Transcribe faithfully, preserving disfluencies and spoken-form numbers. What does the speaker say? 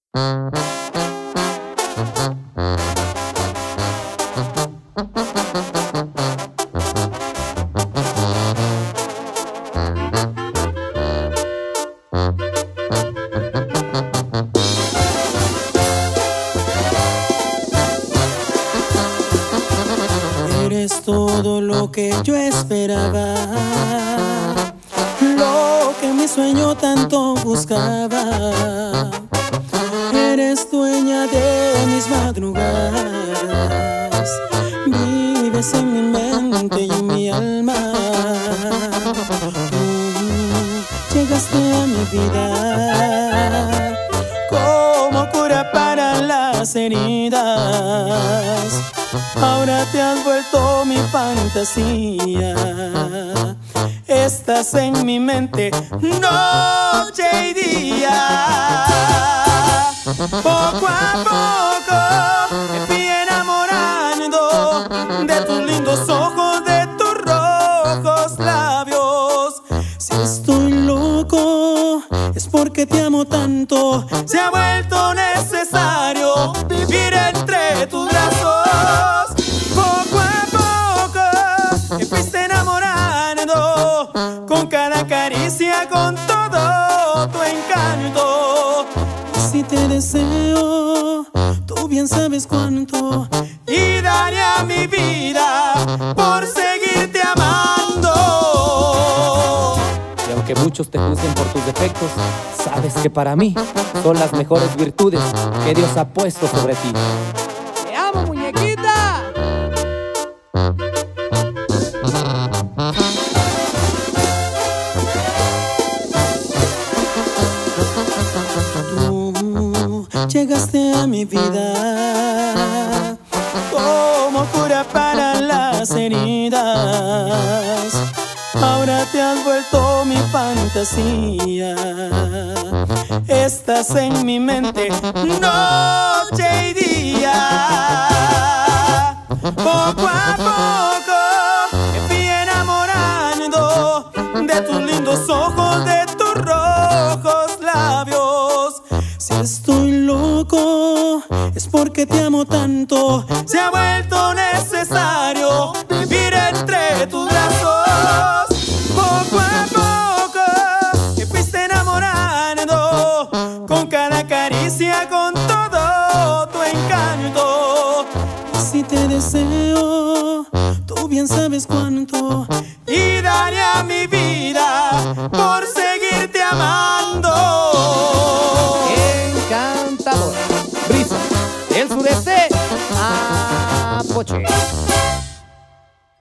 Eres todo lo que yo esperaba, lo que mi sueño tanto buscaba. Eres dueña de mis madrugadas, vives en mi mente y en mi alma. Tú llegaste a mi vida como cura para las heridas. Ahora te has vuelto mi fantasía, estás en mi mente noche y día. Poco a poco me fui enamorando de tus lindos ojos, de tus rojos labios. Si estoy loco es porque te amo tanto, se ha vuelto necesario vivir entre tus brazos. Poco a poco me fuiste enamorando, con cada caricia, con todo tu encanto. Y si te deseo, tú bien sabes cuánto, y daría mi vida por seguirte amando. Y aunque muchos te juzguen por tus defectos, sabes que para mí son las mejores virtudes que Dios ha puesto sobre ti. ¡Te amo, muñequita! Tú llegaste a mi vida como cura para las heridas. Ahora te has vuelto mi fantasía, estás en mi mente noche y día. Poco a poco me fui enamorando de tus lindos ojos, de tus rojos labios. Si estoy loco es porque te amo tanto, se ha vuelto necesario vivir entre tus brazos. Poco a poco me fuiste enamorando, con cada caricia, con todo tu encanto. Y si te deseo, tú bien sabes cuánto, y daría mi vida por seguirte amando. Encantador, brisa del sureste a Poche.